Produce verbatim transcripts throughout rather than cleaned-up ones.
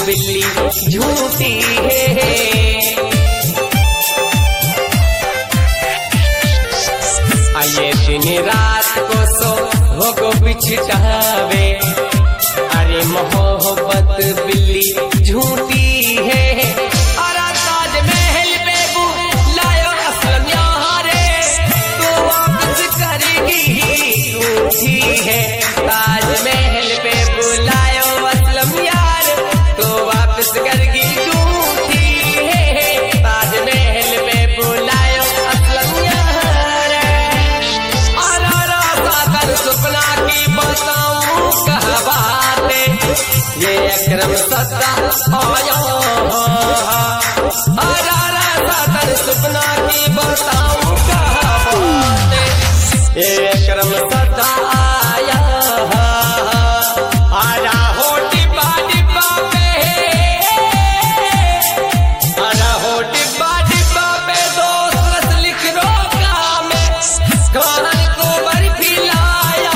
बिल्ली झूठी है। आइए दिन रात को सो होगो बिछटावे, अरे मोहब्बत बिल्ली झूठी है। अरे ताजमहल पे बुलायो असलम यारे, तो वापस करेगी झूठी है। ताजमहल पे बुलायो असलम यार, तो वापस करेगी झूठी है। ताजमहल पे बुलायो असलम यार। अरे सागर सपना की बताऊं कहा बातें, ये अकरम सदा आया। अरे सागर सपना की बताऊं कहा बातें, ये अकरम सदा आया। आरा हो डिब्बा डिब्बा पे, आरा हो डिब्बा डिब्बा पे दोस्त रस लिख रोका में, खान को बर्फी लाया।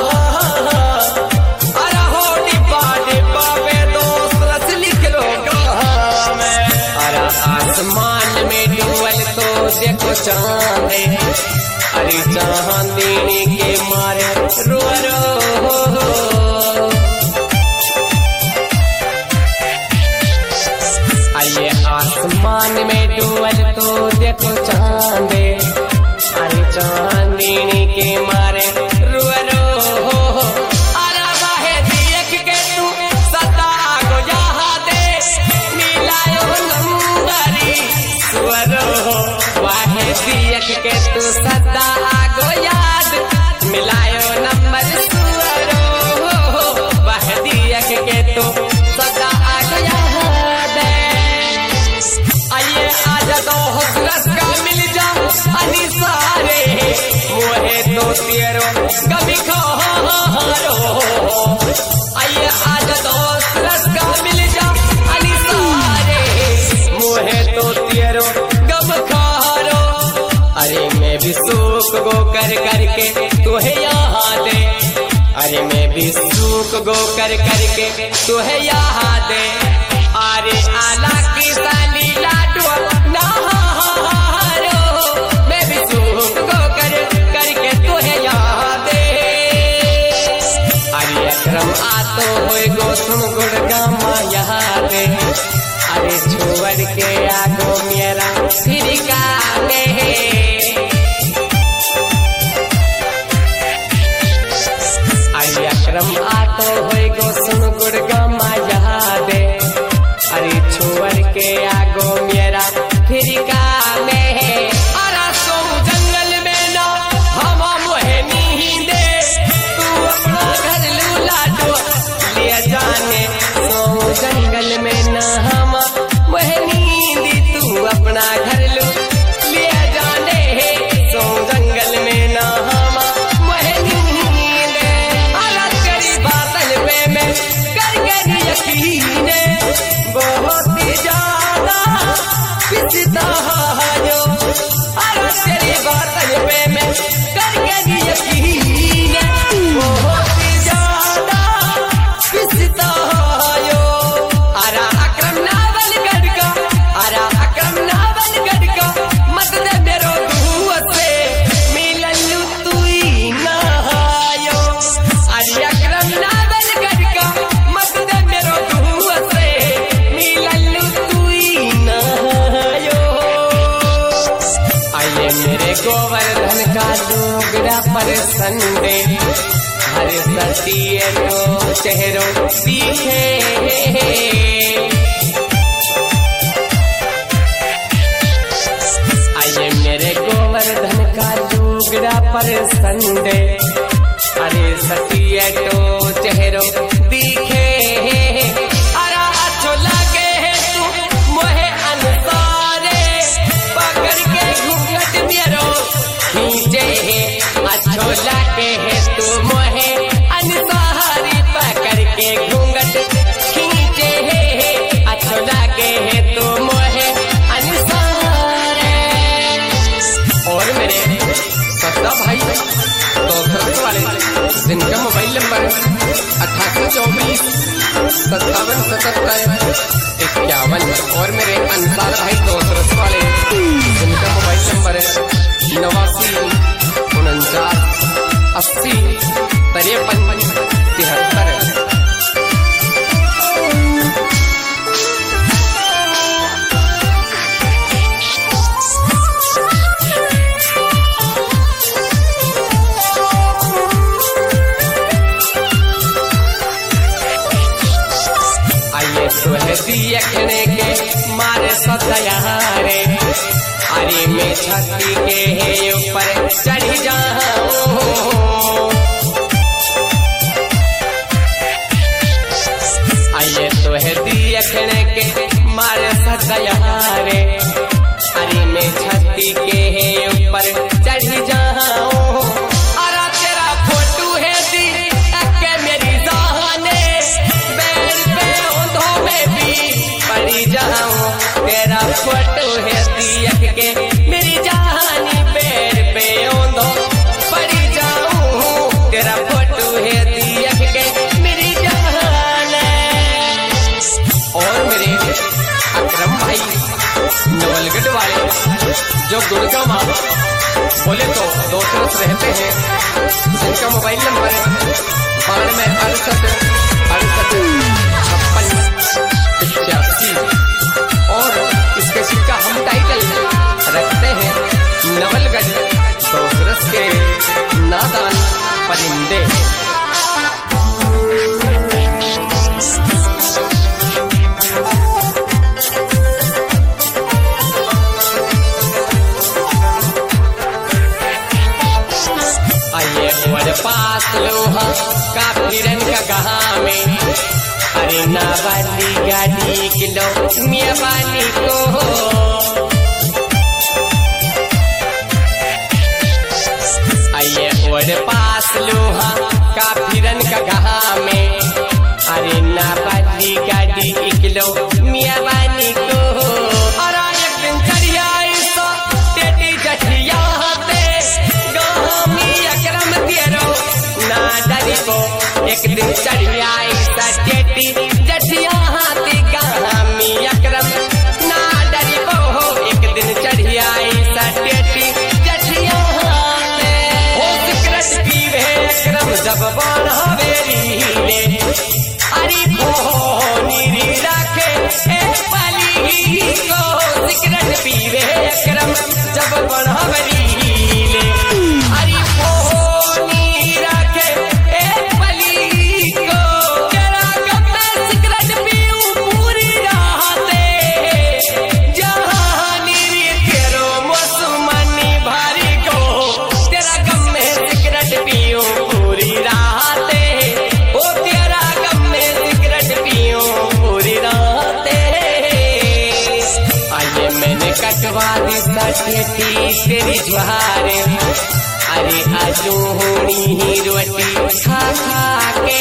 आरा हो डिब्बा डिब्बा पे दोस्त रस लिख रोका में। आरा आसमान में डुबल तो देखो चांदे, अरे चांदनी के मारे रो रो। आइए आसमान में डुबल तो देखो चांदे, अरे चांदनी के मारे रो रो। अरे वाहे देख के तू सदा को यहाँ दे, मिलायो नंबरी स्वरो। वाहे देख के तू सदा को याद, मिलायो नंबर स्वरो। वाहे देख के तू सदा को याद। आइए आजा तो हसरत का मिल जा अनी सारे, मोहे तो तेरो कभी खारो। आइए आजा तो हसरत का मिल जा अनी सारे, मोहे तो तेरो कब खारो। अरे मैं भी सूख गो कर करके तुहे यहाँ दे, अरे मैं भी सूख गो कर करके तुहे यहाँ दे। अरे आला की साली लाडू नहारो, मैं भी सूख गो कर करके तुहे यहाँ दे। अरे अकरम आतो होए गो सुन गुड़ गामा यहाँ दे, अरे छोड़ के आगो मेरा फिर काने। अरे अकरम आतो होए गो सुन गुड़ गामा यहाँ दे, अरे छोड़ के आगो मेरा फिर काने। अरे सो जंगल में ना हम मोहे नींदे, तू अपना घर लूला डो ले जाने। सो जंगल में ना हम मोहे नींदी, तू अपना घर लू ले जाने। सो जंगल में ना हम मोहे नींदे। अरे तेरी बातन पे मैं कर गई यकीन, बहुत ही ज्यादा पिसता जो। अरे तेरी बातन पे मैं कर गई यकीन, बहुत ही ज्यादा पिसता जो। अरे अकरम नावल गढ़ का, अरे अकरम नावल गढ़ का मत दे मेरो दुआ से, मिललू तू ही नहायो। अरे अकरम नावल गढ़ का मत दे मेरो दुआ से, मिललू तू ही नहायो। आइए मेरे गोवर्धन का डोगरा पर संडे, हरे सतिए तो चेहरों दिखे। आइए मेरे गोवर्धन का डोगरा पर संडे, हरे सतिए तो चेहरों दिखे। अरे अच्छो लगे तू मोहे अनुसारे, पकड़ के घूंघट मेरो खींचे। अच्छो लगे तू मोहे अनुसारी, पकड़ के घूंघट खींचे। अच्छो लगे तू मोहे अनुसारे। और मेरे सत्ता भाई तो घर वाले जिनका मोबाइल नंबर अठासी चौबीस सत्तावन सतहत्तर नमन और मेरे अंसार भाई दोस्त रस वाले जिनका मोबाइल नंबर है नवासी उनचास अस्सी तिरपन तिहत्तर। दियखने के मारे सतयारे अरे में छत्ती के ऊपर चढ़ जाऊं। आइए तो है दियखने के मारे सतयारे अरे में छत्ती के ऊपर चढ़ जाऊं। अरे तेरा फोटो है दी के मेरी जाने बैर पे ओंधो में भी पड़ी जाऊं। तेरा फोटो है दियक के मेरी जानी पैर पे ओंधो पड़ी जाऊं। तेरा फोटो है दियक के मेरी जान। और मेरे अकरम भाई नवलगढ़ वाले जो गुड़गांव माँ बोले तो दोस्त रहते हैं जिनका मोबाइल नंबर बानवे अड़सठ अड़सठ छप्पन पचासी और इसके सिक्का हम टाइटल रखते हैं नवलगढ़ दोसरस के नादान परिंदे। आइए और पास लोहा काफी रंग का कहा में अरे ना वाली गाड़ी किलो मियाँ वाली को आइए और पास लोहा काफी रंग का कहा में अरे ना वाली गाड़ी किलो मियाँ वाली को। और एक दिन चढ़िया तो टेटी जठिया ना डरी को एक दिन चढ़िया टेटी जठिया हाथी गामी अकरम ना डरी को एक दिन चढ़िया टेटी जठिया हाथे हो सिकरट पीवे अकरम जब बन हवेली अरे भोनी रखे एक पली को सिकरट पीवे अकरम जब बन हवेली तेरी ज्वारे अरे आजू होनी ही रोटी खा खा के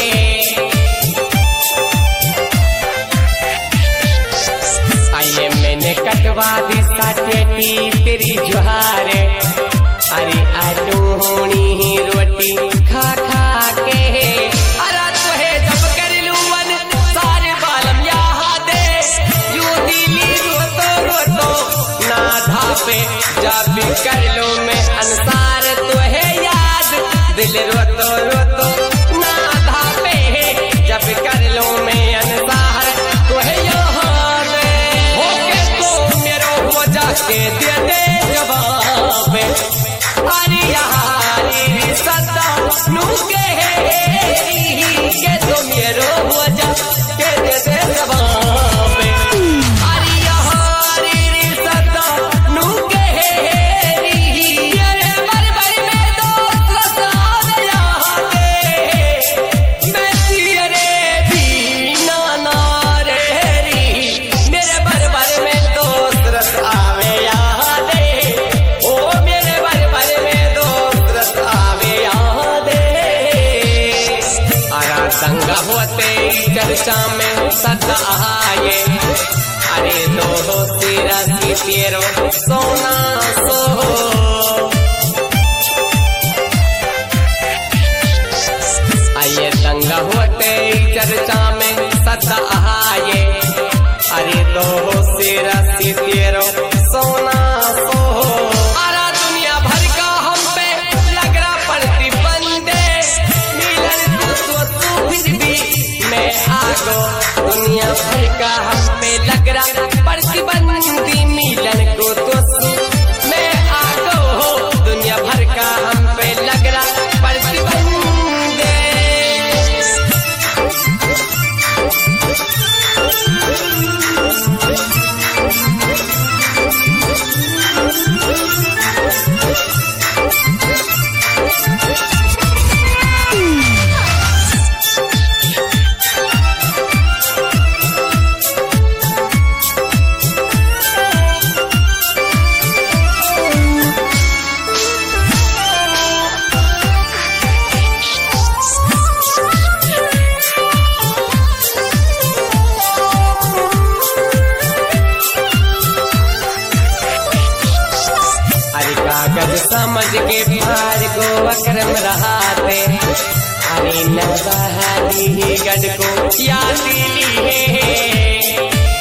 आइए मैंने कटवा दी साटेटी तेरी ज्वारे अरे आजू होनी ही रोटी खा खा के। अरे तो है जब कर लूवन सारे बालम यहाँ दे यू दिली रोतो रोतो ना धापे जब भी कर लो मैं अंसार तो है याद दिल रोतो रोतो ना धापे जब कर लो मैं अंसार तो है याद होके तो मेरो हो जाके दे दे जवाब। अरे यारी सदा नू के के तो मेरो हो जाके दे दे जवाब। अरे यारी सदा नू के चर्चा में सदा आए अरे दो दो तेरा तेरो सोना सो आइए दंगा होते चर्चा में सदा आए अरे आयो हो तेरा तेरो सोना सो अरा दुनिया भर का हम पे लग रहा प्रतिबंध मिलन तो तू फिर भी मैं आगो दुनिया भर का हम पे लग रहा प्रतिबंधी मिलन को तो मैं आगो दुनिया भर का हम पे लग रहा प्रतिबंध कागज समझ के प्यार को अक्रम रहा थे अरे नदी गढ़ को याद ली है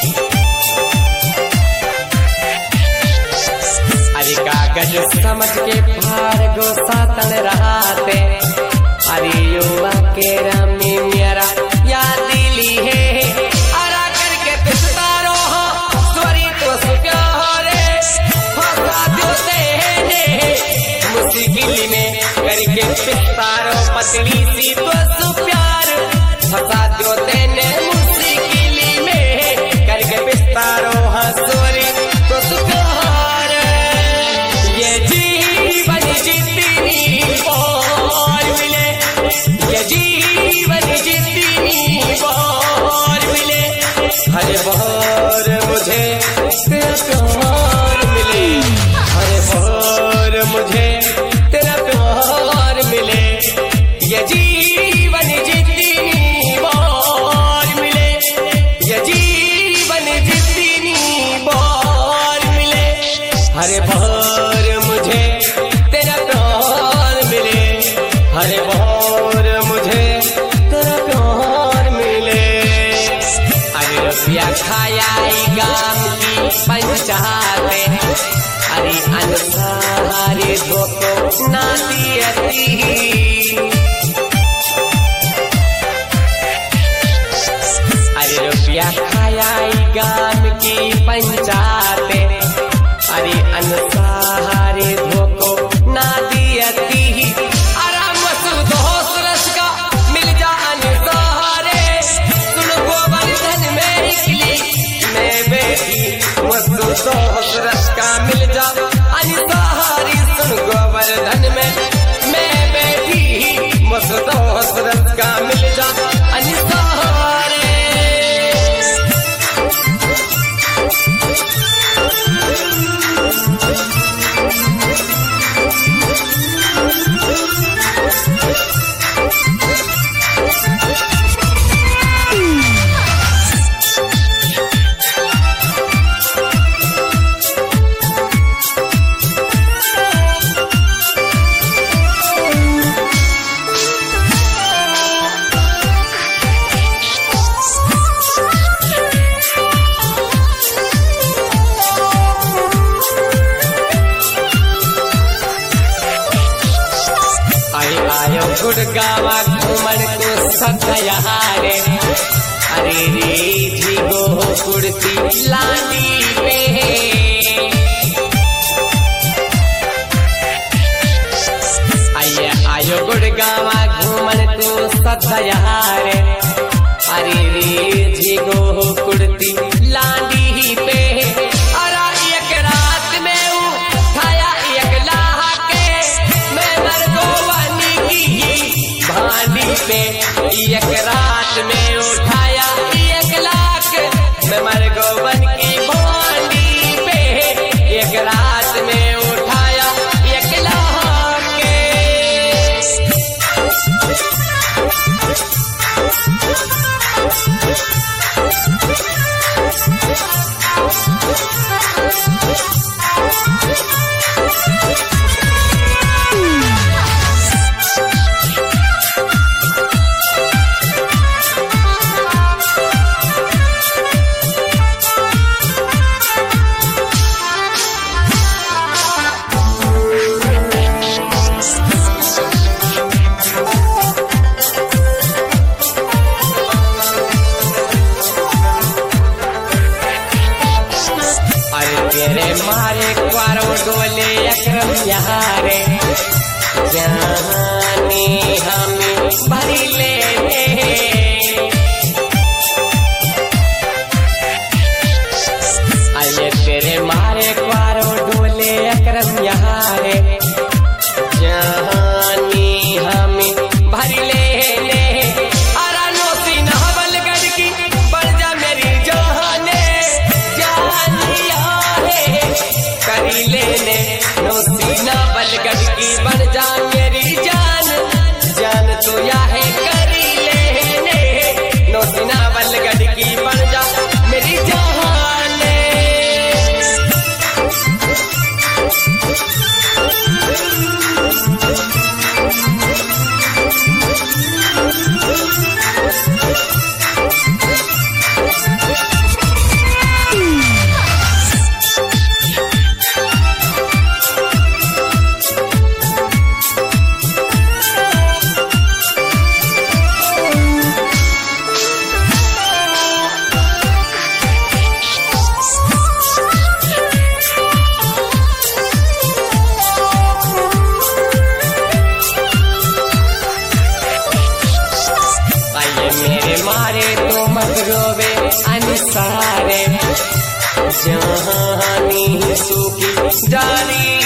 अरे कागज समझ के प्यार को सातन रहा थे अरे युवा के रामी मेरा याद ली है अरा करके पिछतारो स्वरी तो सुप्यारे फसा देते मुश्किल में करके पिछतारो पतली सी तो सुप्यार फसा दो तेने मुश्किल में करके पिछतारो हंसोरी तो सुप्यार ये जीवन जितनी बार मिले ये जीवन जितनी बार मिले हर बार मुझे तेरा प्यार मिले हर बार मुझे तेरा प्यार मिले ये जीवन जितनी बार मिले ये जीवन जितनी बार मिले हर बार मुझे तेरा प्यार मिले हर बार मुझे तेरा प्यार मिले अरे रुपया खाया गाम की पंचायत अरे अनुसारे धोको नाती अरे रुपया खाया गाम की पंचायत अरे अनुसारे धोको नाती आराम मसूद होसरस का मिल जा अनुसारे सुन गोवर्धन में निकली मैं बेटी मसूद होसरस का मिल जा अनिसारी सुन गोवर्धन में मैं बैठी मसूद होसरस का मिल जा अनिसारे गुड़गावा घूमन को सतयारे अरे रे झिगो कुर्ती लाली पे आइए आयो गुड़गावा घूमन को सतयारे अरे रे झिगो कुर्ती लाली पे अरा एक रात में उठाया एक लाह के मैं मरगोवानी भांडी पे एक रात में उठाया एक लाख मैं मरगोवन की भांडी पे एक रात में उठाया एक लाख के अरे तेरे मारे क्वारो डोले अकरम यहाँ रे जानी हमें भरी लेने आये तेरे मारे क्वारो डोले अकरम यहाँ रे जानी हमें भरी लेने अरानो सीना बलगढ़ की बढ़ जा मेरी जाने जानिया है करी लेने नो सीना बलगढ़ की बढ़ जा मेरी जान जान तो या है करी लेने नो सीना बलगढ़ की बढ़ जा मेरी जान मारे तो मत रोवे अनसारे जहानी सूखी डाली